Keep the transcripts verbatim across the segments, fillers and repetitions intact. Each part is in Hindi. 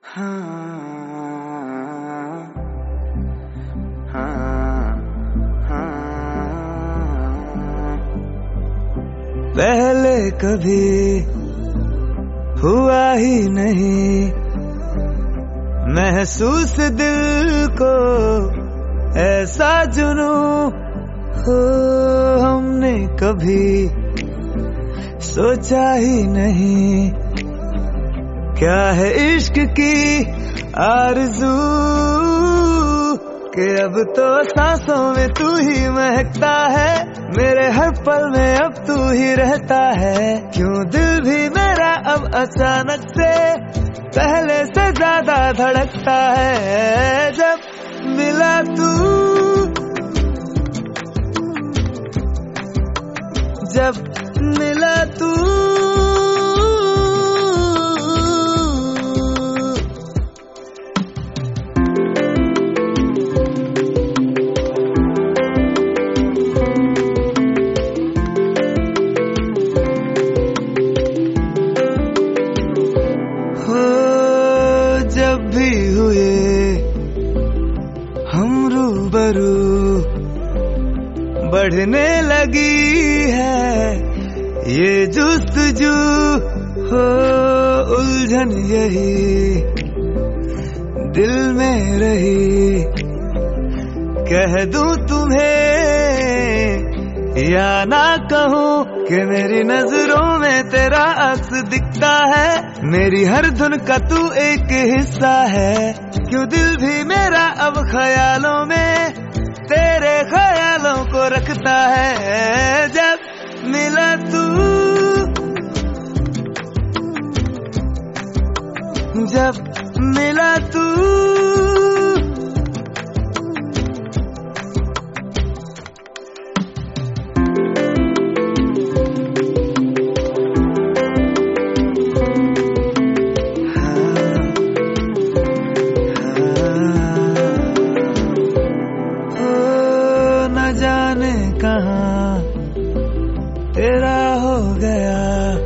हाँ, हाँ, हाँ। पहले कभी हुआ ही नहीं महसूस दिल को ऐसा जुनू हो, हमने कभी सोचा ही नहीं क्या है इश्क की आरज़ू कि अब तो सांसों में तू ही महकता है, मेरे हर पल में अब तू ही रहता है। क्यों दिल भी मेरा अब अचानक से पहले से ज्यादा धड़कता है जब मिला तू, जब मिला तू। जब भी हुए हम रूबरू बढ़ने लगी है ये जुस्तजू हो, उलझन यही दिल में रही कह दूं तुम्हें या ना कहूं कि मेरी नजरों में तेरा अक्स दिखता है, मेरी हर धुन का तू एक हिस्सा है। क्यों दिल भी मेरा अब ख्यालों में तेरे ख्यालों को रखता है जब मिला तू, जब मिला तू। जाने कहाँ तेरा हो गया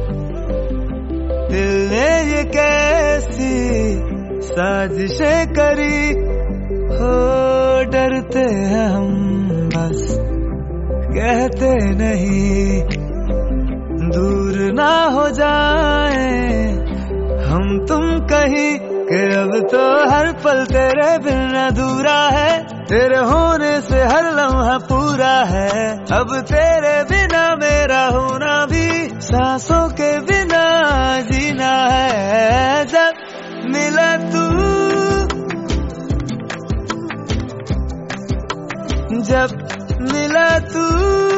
दिल ने ये कैसी साजिशें करी हो, डरते हैं हम बस कहते नहीं दूर ना हो जाए हम तुम कहीं कि अब तो हर पल तेरे बिन अधूरा है, तेरे होने से हर लम्हा पूरा है। अब तेरे बिना मेरा होना भी सांसों के बिना जीना है जब मिला तू, जब मिला तू।